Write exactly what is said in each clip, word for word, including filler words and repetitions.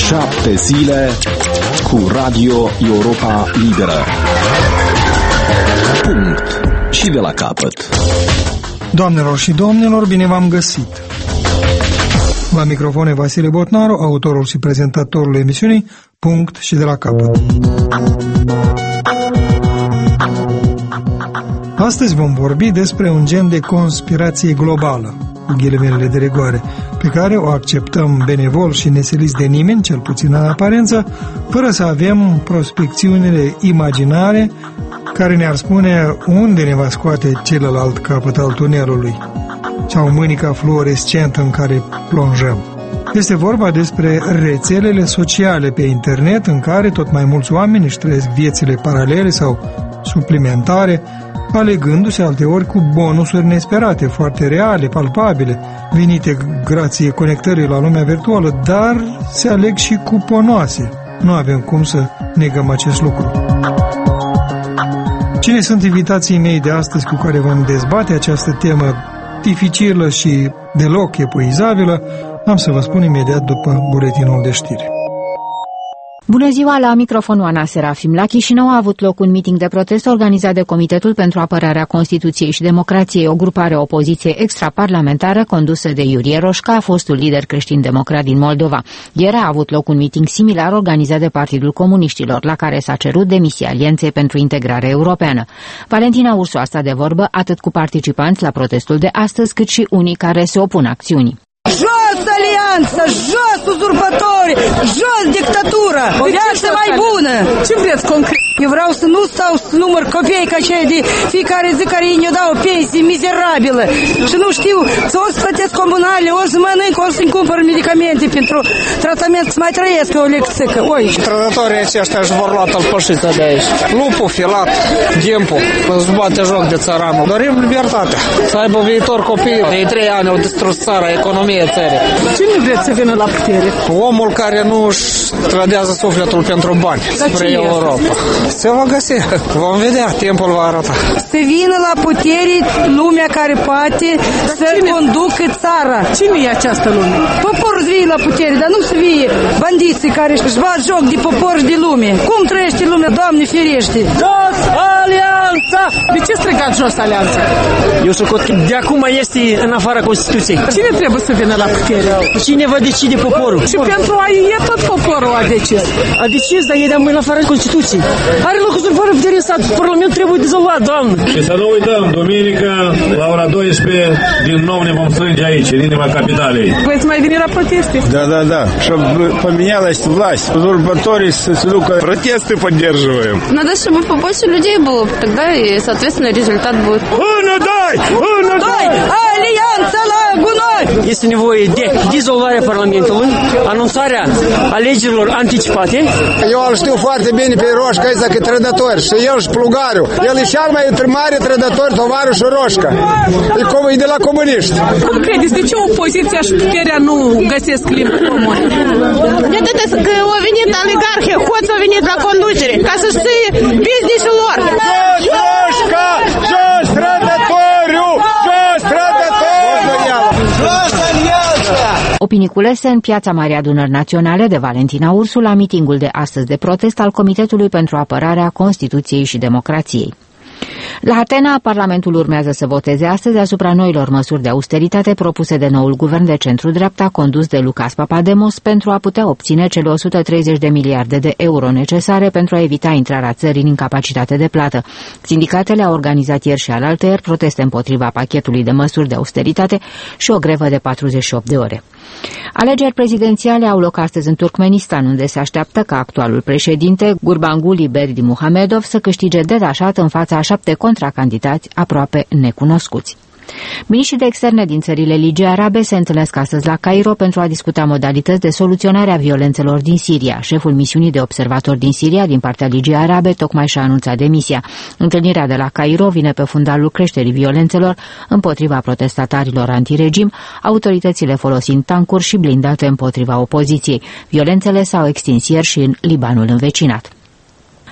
Șapte zile cu Radio Europa Liberă. Punct. Și de la capăt. Doamnelor și domnilor, bine v-am găsit. La microfon e Vasile Botnaru, autorul și prezentatorul emisiunii Punct și de la capăt. Astăzi vom vorbi despre un gen de conspirație globală, cu ghilimelele de rigoare, pe care o acceptăm benevol și nesiliți de nimeni, cel puțin în aparență, fără să avem prospecțiunile imaginare care ne-ar spune unde ne va scoate celălalt capăt al tunelului sau mânica fluorescentă în care plonjăm. Este vorba despre rețelele sociale pe internet în care tot mai mulți oameni își trăiesc viețile paralele sau suplimentare, alegându-se alteori cu bonusuri nesperate, foarte reale, palpabile, venite grație conectării la lumea virtuală, dar se aleg și cuponoase. Nu avem cum să negăm acest lucru. Cine sunt invitații mei de astăzi cu care vom dezbate această temă dificilă și deloc epuizabilă, am să vă spun imediat după buletinul de știri. Bună ziua, la microfonul Ana Serafim. La Chișinău a avut loc un miting de protest organizat de Comitetul pentru Apărarea Constituției și Democrației, o grupare opoziție extraparlamentară condusă de Iurie Roșca, fostul lider creștin-democrat din Moldova. Ieri a avut loc un miting similar organizat de Partidul Comuniștilor, la care s-a cerut demisia Alianței pentru Integrare Europeană. Valentina Ursu a stat de vorbă atât cu participanți la protestul de astăzi, cât și unii care se opun acțiunii. Jos alianța, jos uzurpători, jos dictatura, o viață mai bună. Ce vreți concret? Eu vreau să nu stau să număr copii ca aceia de fiecare zi care ei ne dau o pensie mizerabilă. Și nu știu, să o să plătesc comunale, o să mănânc, o să-mi cumpăr medicamente pentru tratament, să mai trăiesc o lecțică. Oi. Trădătorii aceștia își vor lua tălpășița de aici. Lupul filat, timpul, îți bate joc de țăranul. Dorim libertatea, să aibă viitor copii. De trei ani au distrus țara, economia țării. Cine vreți să vină la putere? Omul care nu își trădează sufletul pentru bani spre Europa. Se va găsi. Vom vedea, timpul va arăta. Să vină la putere lumea care poate dar să cine? Conducă țara. Cine e această lume? Poporul să vie la putere, dar nu să vie bandiții care își bat joc de popor și de lume. Cum trăiește lumea, Doamne ferește? Jos alianța! De ce strigați jos alianța? Eu socot că de acum este în afara Constituției. Cine trebuie să vină la putere? Cine va decide poporul? Și pentru a e tot poporul a decis. A decis, dar e de în afara Constituției. Are loc uzurparea puterii în stat. Parlamentul trebuie dizolvat, doamnă. Și să nu uităm, duminică, la ora douăsprezece, din nou ne vom strânge aici, în inima capitalei. Veți mai veni la proteste? Да, да, да. Чтобы поменялась власть. Узурпатории с лука протесты поддерживаем. Надо, чтобы побольше людей было. Тогда и, соответственно, результат будет. Una, doi! Una, doi! Alianța la gunoi! Este nevoie de dizolvarea Parlamentului, anunțarea alegerilor anticipate. Eu îl știu foarte bine pe Roșca, ăsta că trădător. Și el și Plugariu. El e cel mai mare trădător, tovarășul Roșca. E, cum, e de la comuniști. Cum credeți? De ce opoziția și puterea nu găsesc limba comună? De atât că au venit oligarhii, hoți au venit la conducere, ca să știe business-ul lor. Jos Roșca! Jos trădătoriu! Jos trădătoriu! Jos alianța! Opinii culese în Piața Marii Adunări Naționale de Valentina Ursu la mitingul de astăzi de protest al Comitetului pentru Apărarea Constituției și Democrației. La Atena, Parlamentul urmează să voteze astăzi asupra noilor măsuri de austeritate propuse de noul guvern de centru-dreapta condus de Lucas Papademos pentru a putea obține cele o sută treizeci de miliarde de euro necesare pentru a evita intrarea țării în incapacitate de plată. Sindicatele au organizat ieri și alaltăieri proteste împotriva pachetului de măsuri de austeritate și o grevă de patruzeci și opt de ore. Alegeri prezidențiale au loc astăzi în Turkmenistan, unde se așteaptă ca actualul președinte, Gurbanguly Berdimuhamedov, să câștige detașat în fața a șapte contracandidați aproape necunoscuți. Miniștrii de externe din țările Ligii Arabe se întâlnesc astăzi la Cairo pentru a discuta modalități de soluționare a violențelor din Siria. Șeful misiunii de observatori din Siria, din partea Ligii Arabe, tocmai și-a anunțat demisia. Întâlnirea de la Cairo vine pe fundalul creșterii violențelor împotriva protestatarilor antiregim, autoritățile folosind tancuri și blindate împotriva opoziției. Violențele s-au extins ieri și în Libanul învecinat.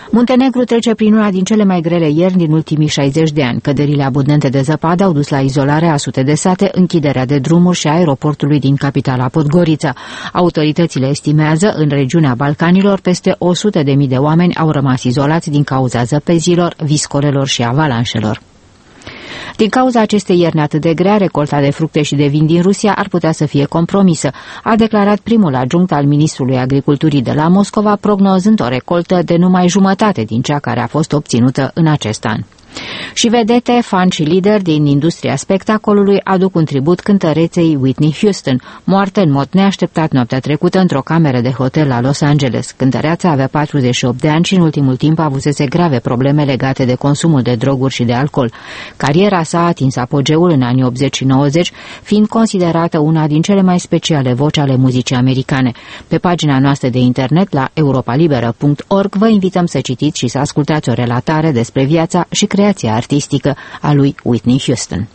Muntenegru trece prin una din cele mai grele ierni din ultimii șaizeci de ani. Căderile abundente de zăpadă au dus la izolarea a sute de sate, închiderea de drumuri și aeroportului din capitala Podgorița. Autoritățile estimează în regiunea Balcanilor peste o sută de mii de oameni au rămas izolați din cauza zăpezilor, viscolelor și avalanșelor. Din cauza acestei ierni atât de grea, recolta de fructe și de vin din Rusia ar putea să fie compromisă, a declarat primul adjunct al ministrului agriculturii de la Moscova, prognozând o recoltă de numai jumătate din cea care a fost obținută în acest an. Și vedete, fani și lideri din industria spectacolului aduc un tribut cântăreței Whitney Houston, moartă în mod neașteptat noaptea trecută într-o cameră de hotel la Los Angeles. Cântăreața avea patruzeci și opt de ani și în ultimul timp avusese grave probleme legate de consumul de droguri și de alcool. Cariera sa a atins apogeul în anii optzeci și nouăzeci, fiind considerată una din cele mai speciale voci ale muzicii americane. Pe pagina noastră de internet la europa liberă punct org vă invităm să citiți și să ascultați o relatare despre viața și creația artistică a lui Whitney Houston.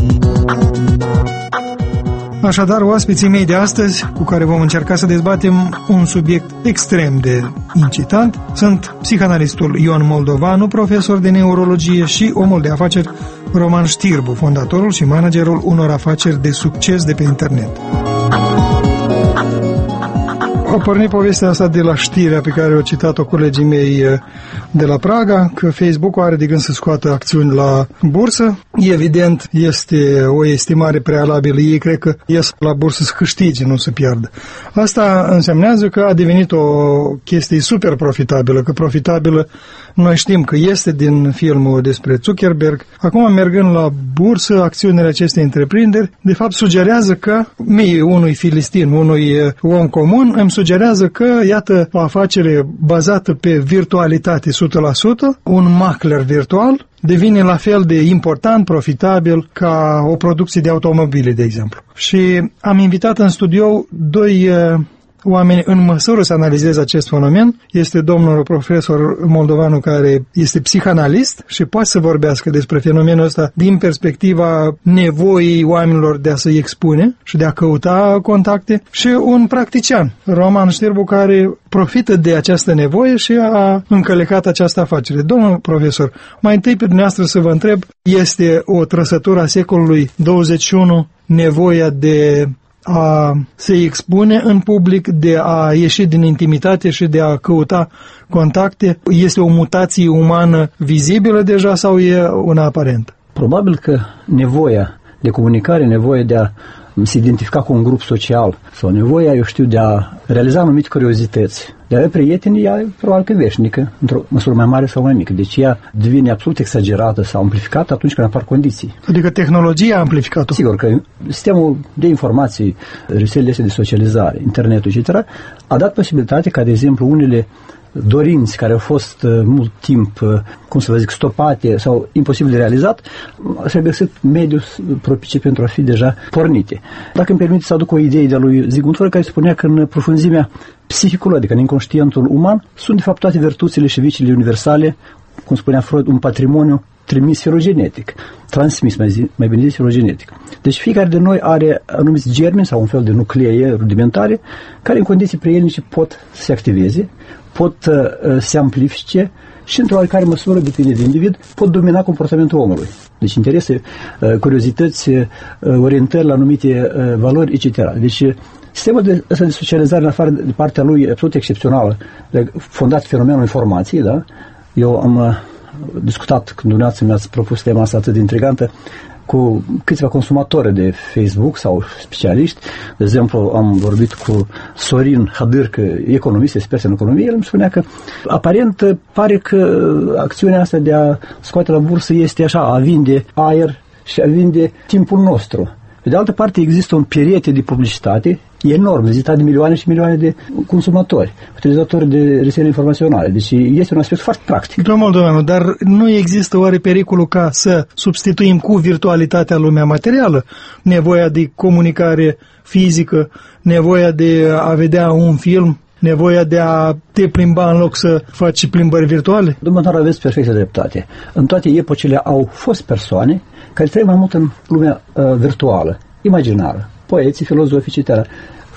Așadar, oaspeții mei de astăzi, cu care vom încerca să dezbatem un subiect extrem de incitant, sunt psihanalistul Ion Moldovanu, profesor de neurologie, și omul de afaceri Roman Știrbu, fondatorul și managerul unor afaceri de succes de pe internet. A pornit povestea asta de la știrea pe care au citat-o colegii mei de la Praga, că Facebook-ul are de gând să scoată acțiuni la bursă. Evident, este o estimare prealabilă. Ei cred că ies la bursă să câștige, nu să piardă. Asta însemnează că a devenit o chestie super profitabilă, că profitabilă noi știm că este din filmul despre Zuckerberg. Acum, mergând la bursă, acțiunile acestei întreprinderi, de fapt, sugerează că mie, unui filistin, unui om comun, îmi sugerează că, iată, o afacere bazată pe virtualitate o sută la sută, un macler virtual, devine la fel de important, profitabil, ca o producție de automobile, de exemplu. Și am invitat în studio doi uh, oameni în măsură să analizeze acest fenomen. Este domnul profesor Moldovanu, care este psihanalist și poate să vorbească despre fenomenul ăsta din perspectiva nevoii oamenilor de a se expune și de a căuta contacte, și un practician, Roman Știrbu, care profită de această nevoie și a încălecat această afacere. Domnul profesor, mai întâi pe dumneavoastră să vă întreb, este o trăsătură a secolului douăzeci și unu nevoia de a se expune în public, de a ieși din intimitate și de a căuta contacte? Este o mutație umană vizibilă deja sau e una aparentă? Probabil că nevoia de comunicare, nevoia de a se identifica cu un grup social sau nevoia, eu știu, de a realiza anumite curiozități, de a avea prieteni, ea e probabil că veșnică, într-o măsură mai mare sau mai mică. Deci ea devine absolut exagerată sau amplificată atunci când apar condiții. Adică tehnologia a amplificat-o. Sigur că sistemul de informații, rețelele de socializare, internetul, et cetera, a dat posibilitate ca, de exemplu, unele dorinți care au fost uh, mult timp, uh, cum să vă zic, stopate sau imposibil de realizat, s-a găsit mediul propice pentru a fi deja pornite. Dacă îmi permite să aduc o idee de lui Sigmund Freud, care spunea că în profunzimea psihicului, adică în inconștientul uman, sunt de fapt toate virtuțile și viciile universale, cum spunea Freud, un patrimoniu trimis filogenetic, transmis, mai, zi, mai bine zis, filogenetic. Deci fiecare de noi are anumiți germeni sau un fel de nuclee rudimentare care în condiții prielnice pot să se activeze, pot uh, se amplifice și într-o oarecare măsură, depinde de individ, pot domina comportamentul omului. Deci interese, uh, curiozități, uh, orientări la anumite uh, valori, et cetera. Deci sistemul de, de socializare, în afară de partea lui absolut excepțională, fondat fenomenul informației, da? Eu am uh, discutat, când dumneavoastră mi-ați propus tema asta atât de intrigantă, cu câțiva consumatori de Facebook sau specialiști. De exemplu, am vorbit cu Sorin Hadârcă, economist, expert în economie. El îmi spunea că aparent pare că acțiunea asta de a scoate la bursă este așa, a vinde aer și a vinde timpul nostru. Pe de altă parte, există un perete de publicitate enorm, vizitat de milioane și milioane de consumatori, utilizatori de rețele informaționale. Deci este un aspect foarte practic. Domnul Moldovanu, dar nu există oare pericolul ca să substituim cu virtualitatea lumea materială? Nevoia de comunicare fizică, nevoia de a vedea un film, nevoia de a te plimba în loc să faci plimbări virtuale? Dumneavoastră, aveți perfectă dreptate. În toate epocile au fost persoane care trăiesc mai mult în lumea uh, virtuală, imaginară, poeții, filozofii, et cetera.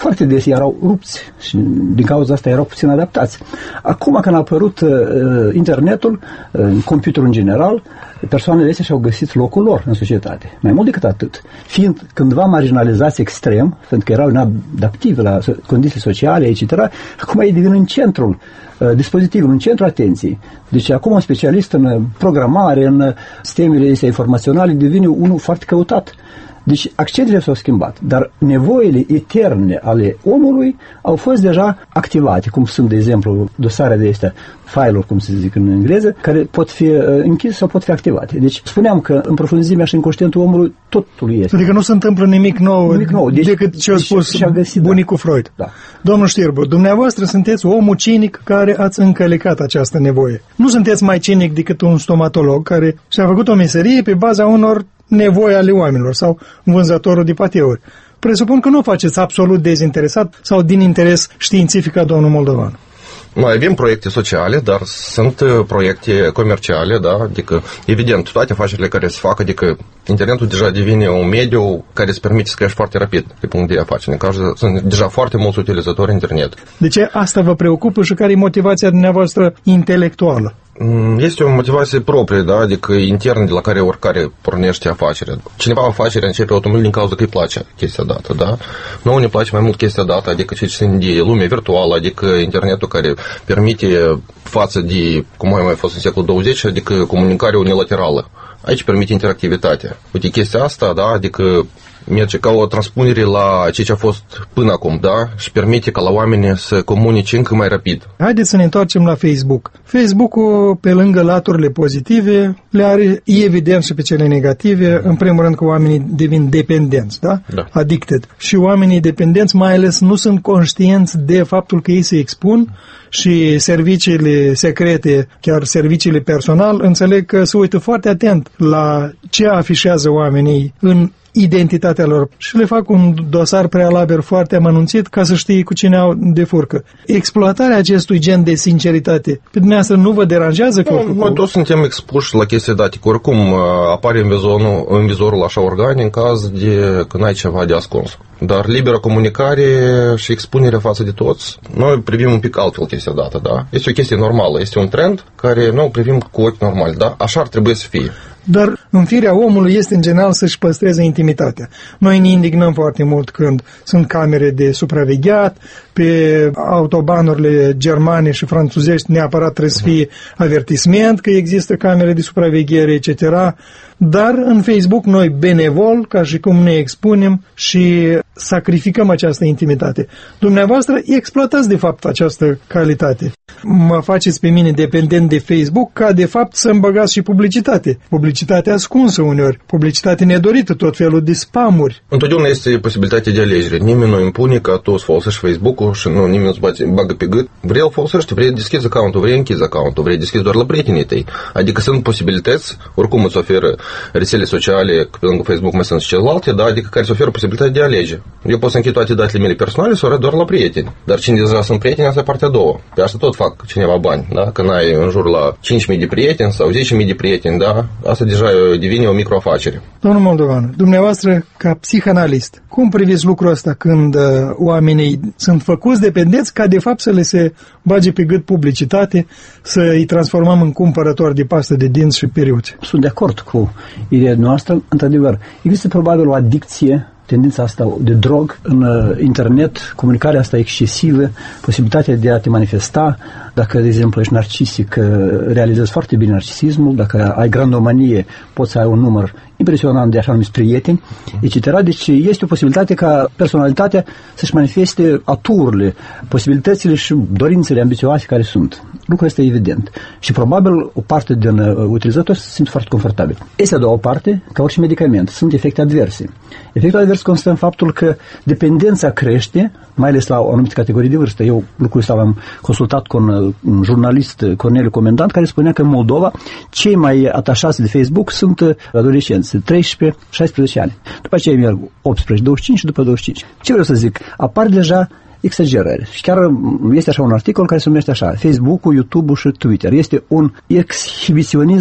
foarte des erau rupți și din cauza asta erau puțin adaptați. Acum când a apărut uh, internetul, uh, computerul în general, persoanele astea și-au găsit locul lor în societate. Mai mult decât atât, fiind cândva marginalizați extrem, pentru că erau inadaptivi la condiții sociale, et cetera, acum ei devin în centrul uh, dispozitivului, în centrul atenției. Deci acum un specialist în programare, în sistemele astea informaționale, devine unul foarte căutat. Deci accentele s-au schimbat, dar nevoile eterne ale omului au fost deja activate, cum sunt, de exemplu, dosare de astea, file-uri, cum se zic în engleză, care pot fi închise sau pot fi activate. Deci spuneam că în profunzimea și în conștientul omului totul este. Adică nu se întâmplă nimic nou, nimic nou. Deci, decât ce a deci, spus găsit, bunicul da. Freud. Da. Domnul Știrbu, dumneavoastră sunteți omul cinic care ați încălecat această nevoie. Nu sunteți mai cinic decât un stomatolog care și-a făcut o meserie pe baza unor nevoi ale oamenilor sau vânzătorul de pateuri. Presupun că nu o faceți absolut dezinteresat sau din interes științific ca domnul Moldovan. Noi avem proiecte sociale, dar sunt proiecte comerciale, da? Adică, evident, toate afacerile care se fac, adică internetul deja devine un mediu care îți permite să crești foarte rapid pe punct de afaceri. Sunt deja foarte mulți utilizatori internet. De ce asta vă preocupă și care e motivația dumneavoastră intelectuală? Este o motivație proprie, da? Adică intern de la care oricare pornește afacerea. Cineva afacerea începe automat din cauza că îi place chestia dată, da? Nouă ne place mai mult chestia dată, adică ce țin de lumea virtuală, adică internetul care permite față de, cum a mai fost în secolul douăzeci, adică comunicarea unilaterală. Aici permite interactivitatea. Uite, chestia asta, da? Adică merge ca o transpunere la ceea ce a fost până acum, da? Și permite ca la oameni să comunice încă mai rapid. Haideți să ne întoarcem la Facebook. Facebook-ul, pe lângă laturile pozitive, le are evident și pe cele negative. În primul rând că oamenii devin dependenți, da? Da. Addicted. Și oamenii dependenți mai ales nu sunt conștienți de faptul că ei se expun și serviciile secrete, chiar serviciile personal, înțeleg că se uită foarte atent la ce afișează oamenii în identitatea lor și le fac un dosar prealabil foarte amănunțit ca să știe cu cine au de furcă. Exploatarea acestui gen de sinceritate pe dumneavoastră nu vă deranjează? Nu, noi toți suntem expuși la chestii date. Oricum apare în vizorul, în vizorul așa organe în caz de când ai ceva de ascuns. Dar liberă comunicare și expunere față de toți, noi privim un pic altfel chestia dată, da? Este o chestie normală, este un trend care noi privim cu ochi normali, da? Așa ar trebui să fie. Dar în firea omului este în general să-și păstreze intimitatea. Noi ne indignăm foarte mult când sunt camere de supravegheat, pe autobanurile germane și franțuzești neapărat trebuie să fie avertisment că există camere de supraveghere, et cetera. Dar în Facebook noi benevol, ca și cum ne expunem și sacrificăm această intimitate. Dumneavoastră exploatați de fapt această calitate. Mă faceți pe mine dependent de Facebook ca de fapt să-mi băgați și publicitate. Publicitate ascunsă uneori, publicitate nedorită, tot felul de spamuri. Întotdeauna este posibilitatea de alegere. Nimeni nu impune ca tu să folosești Facebook-ul și nu, nimeni nu-ți bagă pe gât. Vrei îl folosești, vrei deschizi accountul, vrei închizi accountul, vrei deschizi doar la prietenii tăi. Adică sunt posibilități, oricum îți oferă rețele sociale, pe lângă Facebook, Messenger și celelalte, da? Adică care îți oferă posibilitatea de a alege. Eu pot să închid toate datele mele personale să o arăt doar la prieteni. Dar cine deja sunt prieteni, asta e partea a doua. Pe asta tot fac cineva bani, da? Când ai în jur la cinci mii de prieteni sau zece mii de prieteni, da? Asta deja devine o microafacere. Domnul Moldovan, dumneavoastră, ca psihanalist, cum priviți lucrul ăsta când uh, oamenii sunt făcuți dependenți ca de fapt să le se bage pe gât publicitate, să îi transformăm în cumpărători de pastă de dinți și periuțe? Sunt de acord cu ideea noastră. Într-adevăr, există probabil o adicție, tendința asta de drog în uh, internet, comunicarea asta excesivă, posibilitatea de a te manifesta. Dacă, de exemplu, ești narcisic, realizezi foarte bine narcisismul, dacă ai grandomanie, poți să ai un număr impresionant de așa numiți prieteni, et cetera. Deci este o posibilitate ca personalitatea să-și manifeste aturile, posibilitățile și dorințele ambițioase care sunt. Lucrul este evident. Și probabil o parte din uh, utilizatori se simt foarte confortabil. Este a doua parte, ca orice medicament, sunt efecte adverse. Efectul advers constă în faptul că dependența crește, mai ales la o anumită categorie de vârstă. Eu lucrul ăsta l-am consultat cu un, un jurnalist, Corneliu Comendant, care spunea că în Moldova cei mai atașați de Facebook sunt adolescenți, treisprezece șaisprezece ani. După aceea merg optsprezece douăzeci și cinci și după douăzeci și cinci. Ce vreau să zic? Apar deja exagerări. Și chiar este așa un articol care se numește așa: Facebook-ul, YouTube-ul și Twitter. Este un exhibiționism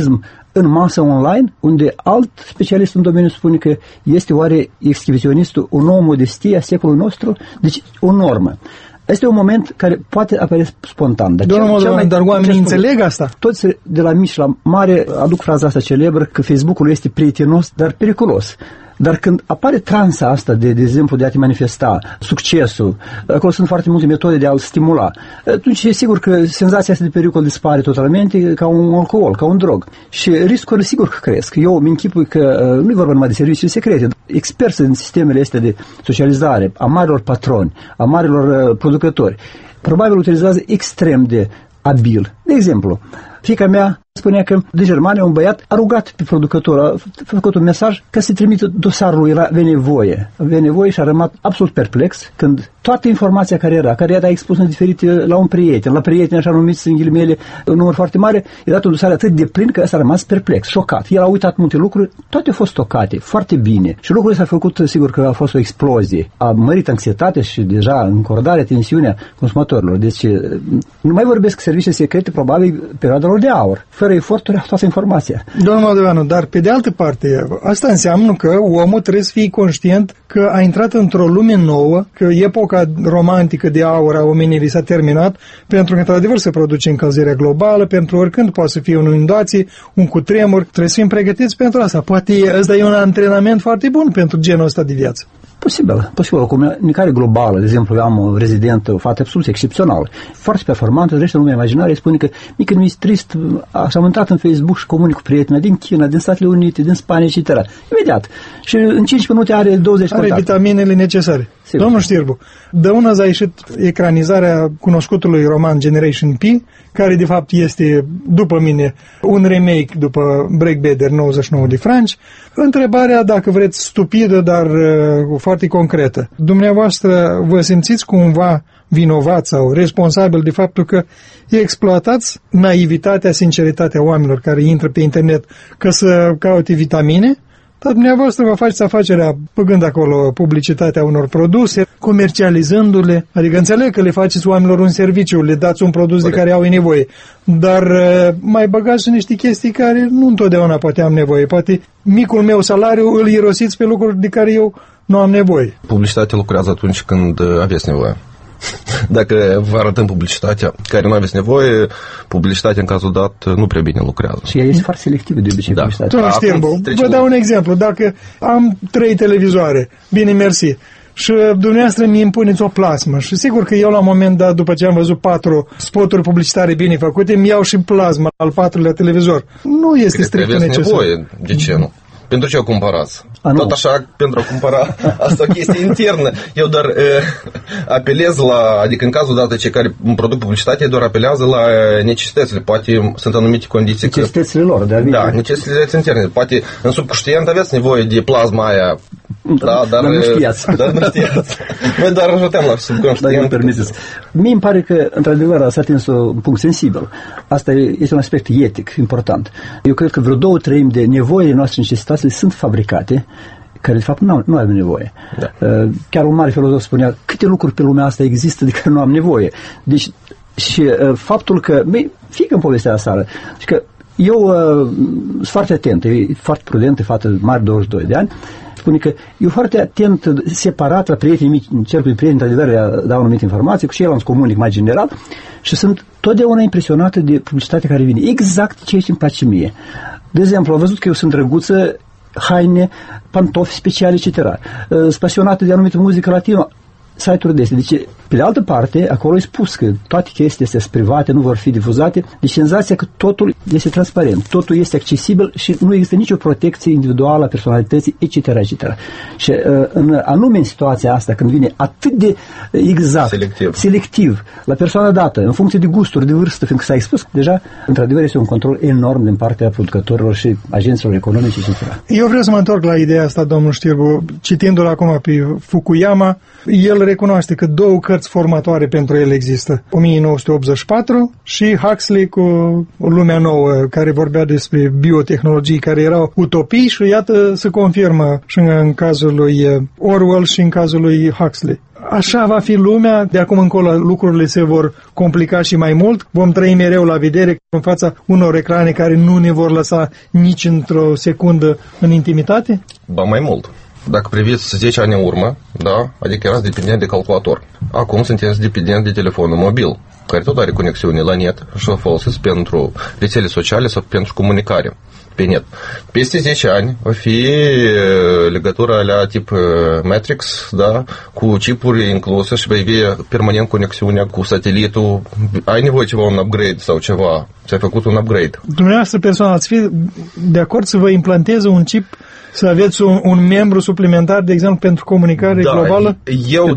în masă online, unde alt specialist în domeniu spune că este oare exhibiționistul o nouă modestie a secolului nostru? Deci o normă. Este un moment care poate apărea spontan. Dar, Domnul cel, cel mai, dar oamenii înțeleg asta? Toți de la mici la mare aduc fraza asta celebră că Facebook-ul este prietenos, dar periculos. Dar când apare transa asta, de, de exemplu, de a te manifesta, succesul, acolo sunt foarte multe metode de a-l stimula, atunci e sigur că senzația asta de pericol dispare totalmente ca un alcool, ca un drog. Și riscurile sigur că cresc. Eu îmi închipui că nu e vorba numai de servicii secrete. Experți în sistemele astea de socializare, a marilor patroni, a marilor producători, probabil utilizează extrem de abil. De exemplu, fiica mea spunea că din Germania un băiat a rugat pe producător, a făcut un mesaj ca să trimită dosarul, era avea nevoie. Avea nevoie și a rămas absolut perplex când toată informația care era, care era expusă în diferite la un prieten, la prieteni așa numiți în ghilimele, un număr foarte mare, era tot dosar atât de plin că s-a rămas perplex, șocat. El a uitat multe lucruri, toate au fost stocate, foarte bine. Și lucrurile s-a făcut, sigur că a fost o explozie. A mărit anxietatea și deja încordarea, tensiunea consumatorilor. Deci nu mai vorbesc servicii secrete, probabil perioadelor de aur. Fără eforturi, au toată informația. Domnul Moldoveanu, dar pe de altă parte, asta înseamnă că omul trebuie să fie conștient că a intrat într-o lume nouă, că epoca romantică de aur a omenirii s-a terminat, pentru că, într-adevăr, se produce încălzirea globală, pentru oricând poate să fie o inundație, un cutremur, trebuie să fim pregătiți pentru asta. Poate ăsta e un antrenament foarte bun pentru genul ăsta de viață. Posibil, posibil. O comunicare globală, de exemplu, eu am o rezidentă, o fată absolut excepțională, foarte performantă, trăiește în lumea imaginare, spune că mică nu-i trist, am intrat în Facebook și comunic cu prietena din China, din Statele Unite, din Spania, et cetera. Imediat. Și în cinci minute are douăzeci are contacte. vitaminele necesare. Sigur. Domnul Știrbu, de una a ieșit ecranizarea cunoscutului roman Generation P, care de fapt este, după mine, un remake după Breakbetter nouăzeci și nouă de franci. Întrebarea, dacă vreți, stupidă, dar uh, foarte concretă. Dumneavoastră vă simțiți cumva vinovat sau responsabil de faptul că exploatați naivitatea, sinceritatea oamenilor care intră pe internet ca să caute vitamine? Dar dumneavoastră vă faceți afacerea păgând acolo publicitatea unor produse, comercializându-le, adică înțeleg că le faceți oamenilor un serviciu, le dați un produs Corect. de care au nevoie, dar mai băgați niște chestii care nu întotdeauna poate am nevoie. Poate micul meu salariu îl irosiți pe lucruri de care eu nu am nevoie. Publicitatea lucrează atunci când aveți nevoie. Dacă vă arătăm publicitatea care nu aveți nevoie, publicitatea în cazul dat nu prea bine lucrează. Și ea este foarte selectivă de obicei, da. Publicitatea. Domnul Știrbu, vă dau un exemplu. Dacă am trei televizoare, bine mersi, și dumneavoastră mi impuneți o plasmă și sigur că eu la un moment dat, după ce am văzut patru spoturi publicitare bine făcute, îmi iau și plasma al patrulea televizor. Nu este strict necesar. Nevoie, de ce nu? Pentru ce o cumpărați? A, Tot așa, pentru a cumpăra, asta o chestie internă. Eu doar uh, apelez la, adică în cazul dat, cei care îmi produc publicitate, doar apelează la necesitățile. Poate sunt anumite condiții. Necesitățile lor, de Da, necesitățile interne. Poate în subconștient aveți nevoie de plasma aia. Da, dar, dar nu știați. Dar nu știați. Noi doar ajutăm la subconștient. Permiteți. Mie îmi pare că, într-adevăr, s-a atins un punct sensibil. Asta este un aspect etic important. Eu cred că vreo două treimi de nevoile noastre, necesitățile sunt fabricate, care de fapt nu, nu avem nevoie. Da. Chiar un mare filozof spunea, câte lucruri pe lumea asta există de care nu am nevoie. Deci, și faptul că, fiică în povestea asta, și că eu uh, sunt foarte atent, e foarte prudent, e fată mare, douăzeci și doi de ani, spune că eu foarte atent, separat la prietenii mici, încerc cu prieteni, într-adevăr, dau anumite informații, cu ceilalți comunic mai general și sunt totdeauna impresionată de publicitatea care vine. Exact ceea ce îmi place mie. De exemplu, am văzut că eu sunt drăguță, haine, pantofi speciale, et cetera. Sunt pasionată de anumită muzică latină, site-uri de astea. Deci, pe de altă parte, acolo e spus că toate chestiile astea sunt private, nu vor fi difuzate, deci senzația că totul este transparent, totul este accesibil și nu există nicio protecție individuală a personalității, et cetera, et cetera. Și în, anume în situația asta, când vine atât de exact, selectiv. selectiv la persoana dată, în funcție de gusturi, de vârstă, fiindcă s-a expus, deja, într-adevăr, este un control enorm din partea producătorilor și agenților economice, et cetera. Eu vreau să mă întorc la ideea asta, domnul Știrbu, citindu-l acum pe Fukuyama, el recunoaște că două cărți formatoare pentru el există. o mie nouă sute optzeci și patru și Huxley cu Lumea Nouă, care vorbea despre biotehnologii care erau utopii și iată se confirmă și în cazul lui Orwell și în cazul lui Huxley. așa va fi lumea, de acum încolo lucrurile se vor complica și mai mult, vom trăi mereu la vedere în fața unor ecrane care nu ne vor lăsa nici într-o secundă în intimitate? Ba mai mult. Dacă priviți zece ani în urmă, da, adică erați dependent de calculator. Acum sunteți dependent de telefonul mobil, care tot are conexiune la net și o folosesc pentru rețele sociale sau pentru comunicare pe net. Peste zece ani va fi legătura la tip Matrix, da, cu chipuri incluse și vei avea permanent conexiunea cu satelitul. Ai nevoie ceva, un upgrade sau ceva. Ți-ai făcut un upgrade. Dumneavoastră personal, ați fi de acord să vă implanteze un chip, să aveți un, un membru suplimentar, de exemplu, pentru comunicare da, globală? Eu,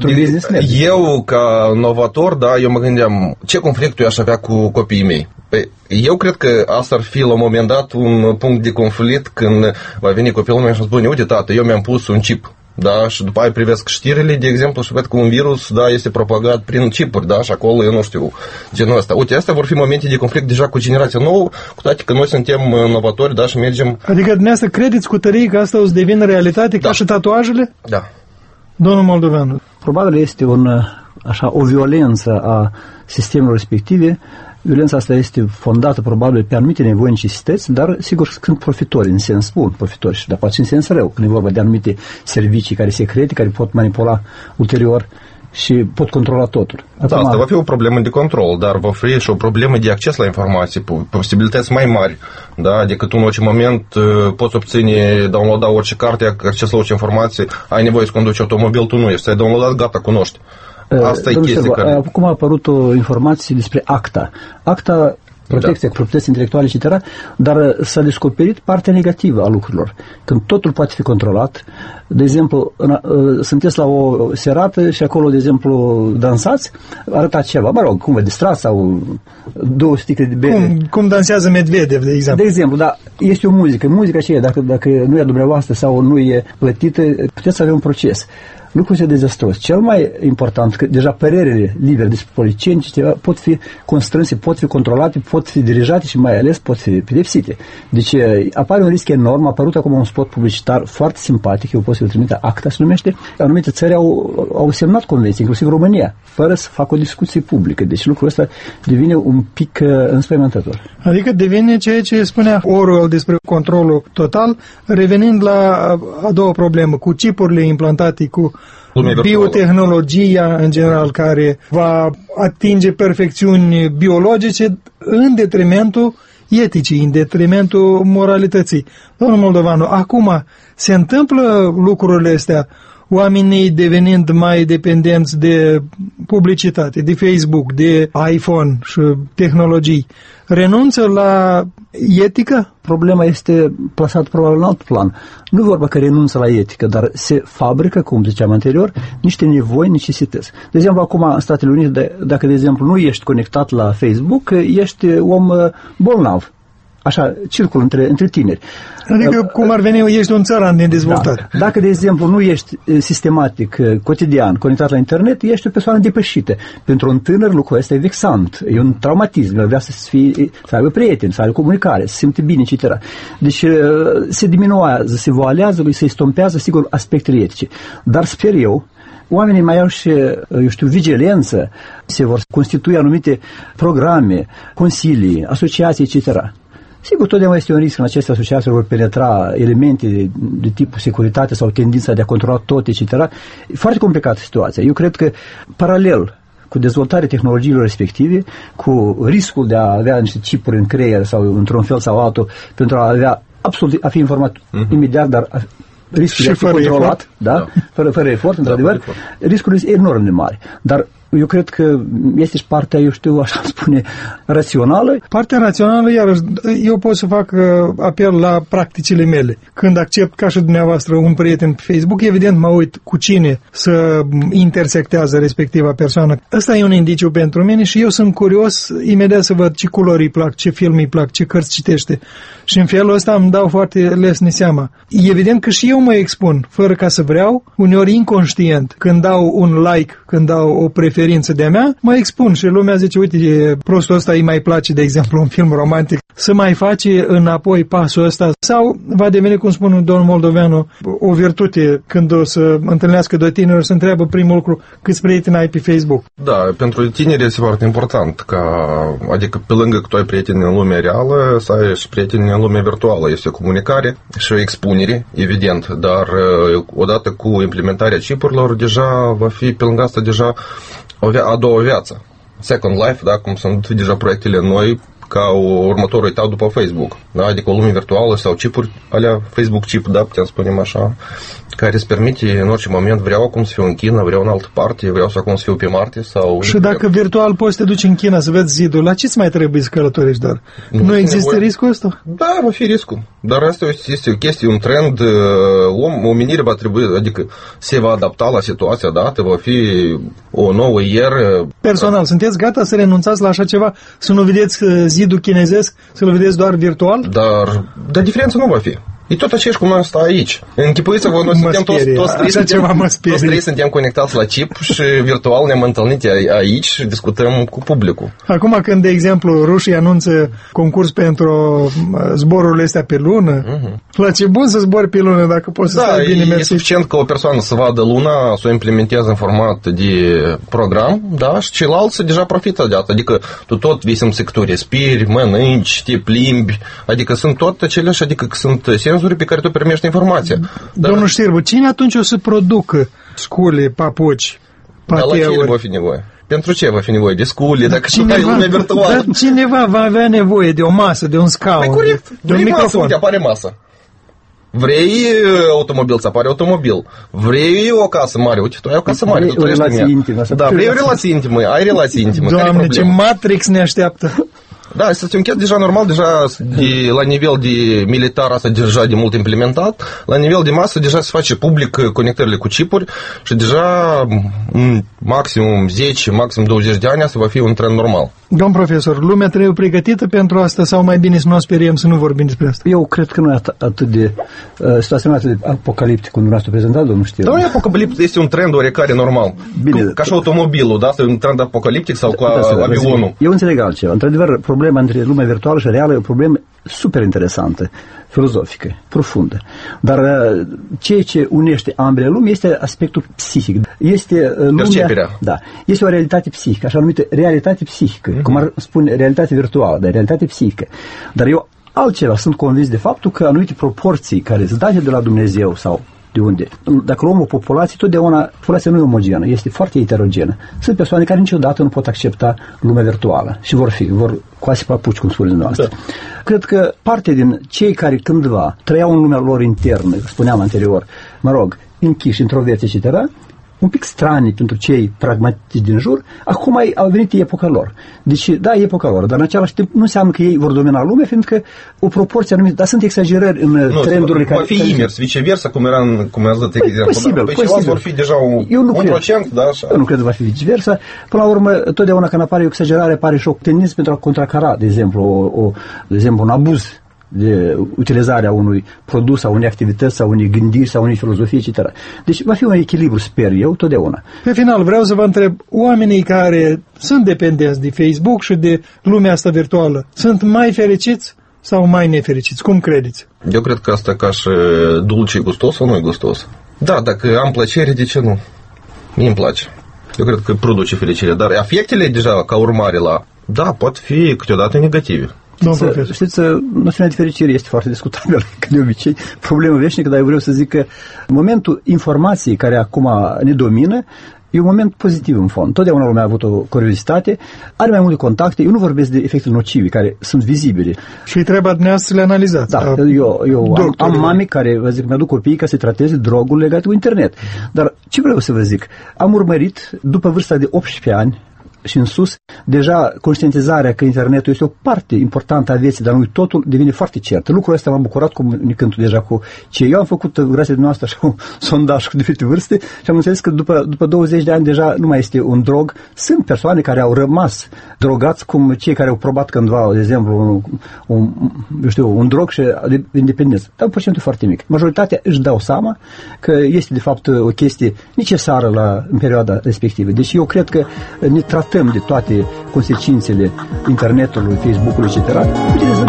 eu, ca novator, da, eu mă gândeam, ce conflict eu aș avea cu copiii mei? Păi, eu cred că asta ar fi la un moment dat un punct de conflict când va veni copilul meu și îmi spune, uite tată, eu mi-am pus un chip. Da, și după aia privesc știrile, de exemplu, și văd că un virus, da, este propagat prin chipuri, da, și acolo, eu nu știu, genul ăsta. Uite, astea vor fi momente de conflict deja cu generația nouă, cu toate că noi suntem novatori, da, și mergem... Adică dumneavoastră credeți cu tărie că asta o să devină realitate, da, ca și tatuajele? Da. Domnul Moldoveanu. Probabil este un, așa, o violență a sistemelor respective. Violența asta este fondată probabil pe anumite nevoi, necesități, dar sigur sunt profitori, în sens bun, profitori, și dar poate și în sens rău, când e vorba de anumite servicii care secrete, care pot manipula ulterior și pot controla totul. Acum, da, asta va fi o problemă de control, dar va fi și o problemă de acces la informații, posibilități mai mari, da, decât în orice moment poți obține, downloada orice carte, acces la orice informație, ai nevoie să conduci automobil, tu nu ești, ai downloadat, gata, cunoști. Asta e chestia care... Acum a apărut o informație despre ACTA. ACTA, protecția da. proprietății intelectuale, et cetera, dar s-a descoperit partea negativă a lucrurilor. Când totul poate fi controlat, de exemplu, în, sunteți la o serată și acolo, de exemplu, dansați, arătați ceva, mă rog, cum vă distrați sau două sticle de bere. Cum, cum dansează Medvedev, de exemplu. De exemplu, da, este o muzică. Muzica aceea, dacă, dacă nu e a dumneavoastră sau nu e plătită, puteți avea un proces. Lucrul este dezastros. Cel mai important, că deja părerile libere despre politicieni pot fi constrânse, pot fi controlate, pot fi dirijate și mai ales pot fi pedepsite. Deci apare un risc enorm. A apărut acum un spot publicitar foarte simpatic, eu pot să-l trimite, ACTA se numește. Anumite țări au, au semnat convenții, inclusiv România, fără să facă o discuție publică. Deci lucrul ăsta devine un pic uh, înspăimântător. Adică devine ceea ce spunea Orwell despre controlul total, revenind la a doua problemă, cu chipurile implantate, cu biotehnologia în general, care va atinge perfecțiuni biologice în detrimentul eticii, în detrimentul moralității. Domnul Moldovanu, acum se întâmplă lucrurile astea, oamenii devenind mai dependenți de publicitate, de Facebook, de iPhone și tehnologii, renunță la etică? Problema este plasată probabil în alt plan. Nu e vorba că renunță la etică, dar se fabrică, cum ziceam anterior, niște nevoi, necesități. De exemplu, acum în Statele Unite, dacă, de exemplu, nu ești conectat la Facebook, ești om bolnav. Așa, circul între, între tineri. Adică, cum ar veni, ești un țăran din dezvoltare. Da. Dacă, de exemplu, nu ești sistematic, cotidian, conectat la internet, ești o persoană depășită. Pentru un tânăr, lucrul ăsta e vexant, e un traumatism, el vrea să, fie, să aibă prieteni, să aibă comunicare, să se simte bine, et cetera. Deci se diminuează, se voalează, se estompează, sigur, aspectele etice. Dar sper eu, oamenii mai au și, eu știu, vigilență, se vor constitui anumite programe, consilii, asociații, et cetera. Sigur, totdeauna este un risc în aceste asociații vor penetra elemente de, de tipul securitate sau tendința de a controla tot, et cetera. E foarte complicată situația. Eu cred că, paralel cu dezvoltarea tehnologiilor respective, cu riscul de a avea niște chipuri în creier sau într-un fel sau altul, pentru a avea absolut, a fi informat uh-huh. imediat, dar a, riscul și de a fi controlat, efort, da? Da. Fără, fără efort, într-adevăr, da, riscul este enorm de mare. Dar eu cred că este și partea, eu știu, așa spune, rațională. Partea rațională, iarăși, eu pot să fac apel la practicile mele. Când accept, ca și dumneavoastră, un prieten pe Facebook, evident mă uit cu cine să intersectează respectiva persoană. Ăsta e un indiciu pentru mine și eu sunt curios imediat să văd ce culori îi plac, ce film îi plac, ce cărți citește. Și în felul ăsta îmi dau foarte lesne seama. Evident că și eu mă expun, fără ca să vreau, uneori inconștient, când dau un like, când dau o preferire suferință de-a mea, mă expun și lumea zice, uite, prostul ăsta îi mai place, de exemplu, un film romantic, să mai face înapoi pasul ăsta, sau va deveni, cum spune domnul Moldoveanu, o virtute când o să întâlnească doi tineri, să întreabă primul lucru, câți prieteni ai pe Facebook. Da, pentru tineri este foarte important, ca, adică pe lângă că tu ai prieteni în lumea reală, să ai și prieteni în lumea virtuală. Este o comunicare și o expunere, evident, dar odată cu implementarea chipurilor, deja va fi pe lângă asta deja o via- a doua viață. Second Life, da, cum sunt deja proiectele noi, ca o următorul etap după Facebook, da? Adică o lume virtuală sau chipuri alea Facebook chip, da, putem spunem așa, care îți permite în orice moment, vreau acum să fiu în China, vreau în altă parte, vreau să acum să fiu pe Marte sau... Și dacă virtual poți să te duci în China să vezi zidul, la ce-ți mai trebuie să călătorești doar? Nu, nu există nevoie. Riscul ăsta? Da, va fi riscul, dar asta este o chestie, un trend, om, omenirea va trebui, adică se va adapta la situația dată, va fi o nouă ieră. Personal, da. Sunteți gata să renunțați la așa ceva, să nu vedeți zidul chinezesc, să-l vedeți doar virtual? Dar, dar diferența nu va fi. E tot aceeași cum asta aici. Închipuiți-vă, noi suntem toți, toți, trei, suntem, toți trei suntem conectați la chip și virtual ne-am întâlnit aici și discutăm cu publicul. Acum când, de exemplu, rușii anunță concurs pentru zborurile astea pe lună, uh-huh. La ce bun să zbori pe lună dacă poți să da, stai bine mersi. E suficient ca o persoană să vadă luna, să o implementeze în format de program, da, și ceilalți deja profită de asta. Adică tu tot vii în sector, respiri, mănânci, te plimbi, adică sunt tot aceleași, adică sunt senzuri pe care tu primești informația. Dar... Domnul Știrbu, cine atunci o să producă scule, papuci, pateuri? Dar la ce va fi nevoie? Pentru ce va fi nevoie de scule, dacă cineva, tu ai lume virtuală? Dar cineva va avea nevoie de o masă, de un scaun, păi corect, de, de un microfon. Masă, apare masă. Vrei automobil, să apare automobil. Vrei o casă mare, uite, tu ai o casă mare. Vrei o relație intimă. Da, vrei o relație intimă, ai relație intimă. Doamne, ce Matrix ne așteaptă. Da, este un chet deja normal, deja de, la nivel de militar asta deja de mult implementat, la nivel de masă deja se face public conectările cu chipuri și deja maximum zece, maxim douăzeci de ani asta va fi un trend normal. Domn profesor, lumea trebuie pregătită pentru asta sau mai bine să nu o speriem să nu vorbim despre asta? Eu cred că nu e at- atât de uh, situația nu atât de apocaliptic cum dumneavoastră prezentat, domnul Știu. Da, nu e apocaliptic, este un trend oarecare normal. Bine, ca și automobilul, da? Este un trend apocaliptic sau cu da, avionul. Eu înțeleg altceva. Într-adevăr, problema între lumea virtuală și reală e o problemă super interesantă, filozofică, profundă. Dar ceea ce unește ambele lumi este aspectul psihic. Este lumea, da, este o realitate psihică, așa numită realitate psihică, mm-hmm. cum ar spune realitate virtuală, dar realitate psihică. Dar eu altceva sunt convins de faptul că anumite proporții care sunt date de la Dumnezeu sau de unde. Dacă luăm o populație, totdeauna populația nu e omogenă, este foarte heterogenă. Sunt persoane care niciodată nu pot accepta lumea virtuală și vor fi, vor coase papuci, cum spune dumneavoastră. Da. Cred că parte din cei care cândva trăiau în lumea lor internă, spuneam anterior, mă rog, închiși, introverți, et cetera, un pic stranii pentru cei pragmatici din jur, acum au venit epoca lor. Deci, da, e epoca lor, dar în același timp nu înseamnă că ei vor domina lumea, fiindcă o proporție anumită, dar sunt exagerări în nu, trendurile care... Va fi invers, viceversa, cum era în, cum ați dat păi, posibil, Păi posibil. vor fi deja un, eu nu un cred. procent, da, așa. Eu nu cred că va fi viceversa. Până la urmă, totdeauna când apare o exagerare, apare și o tendință pentru a contracara, de exemplu, o, o, de exemplu un abuz de utilizarea unui produs sau unei activități sau unei gândiri sau unei filozofii, et cetera. Deci va fi un echilibru, sper eu, totdeauna. Pe final, vreau să vă întreb, oamenii care sunt dependenți de Facebook și de lumea asta virtuală, sunt mai fericiți sau mai nefericiți? Cum credeți? Eu cred că asta ca și dulce gustos sau nu e gustos. Da, dacă am plăcere, de ce nu? Mie îmi place. Eu cred că produce fericire, dar efectele deja ca urmare la, da, pot fi câteodată negative. Știți, știți, noțiunea de fericire este foarte discutabilă, că de obicei, problemă veșnică, dar eu vreau să zic că momentul informației care acum ne domină e un moment pozitiv în fond. Totdeauna lumea a avut o curiozitate, are mai multe contacte, eu nu vorbesc de efectele nocive, care sunt vizibile. Și îi trebuie dumneavoastră să le analizați. Da, eu, eu am, am mame care, vă zic, mi-aduc copiii ca să trateze drogul legat cu internet. Dar ce vreau să vă zic? Am urmărit, după vârsta de optsprezece ani, și în sus, deja conștientizarea că internetul este o parte importantă a vieții, dar nu totul, devine foarte cert. Lucrul ăsta m-a bucurat comunicând deja cu ce eu am făcut, grație dumneavoastră, așa un sondaj cu diferite vârste și am înțeles că după, după douăzeci de ani deja nu mai este un drog. Sunt persoane care au rămas drogați, cum cei care au probat cândva, de exemplu, un, un, eu știu, un drog și independență. Dar un procentul foarte mic. Majoritatea își dau seama că este de fapt o chestie necesară la, în perioada respectivă. Deci eu cred că ne tratăm de toate consecințele internetului, Facebook-ului, et cetera. Utilizând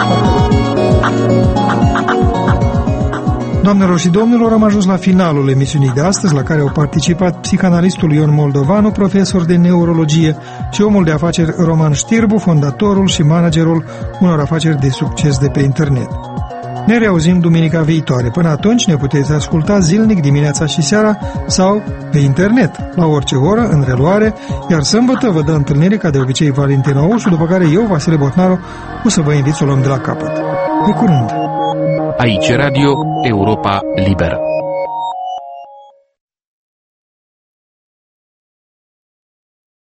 Doamnelor și domnilor, am ajuns la finalul emisiunii de astăzi, la care au participat psihanalistul Ion Moldovanu, profesor de neurologie, și omul de afaceri Roman Știrbu, fondatorul și managerul unor afaceri de succes de pe internet. Ne reauzim duminica viitoare. Până atunci ne puteți asculta zilnic dimineața și seara sau pe internet, la orice oră, în reluare, iar sâmbătă vă dă întâlnire ca de obicei Valentina Ursu, după care eu, Vasile Botnaru, o să vă invit să o luăm de la capăt. Pe curând! Aici Radio Europa Liberă.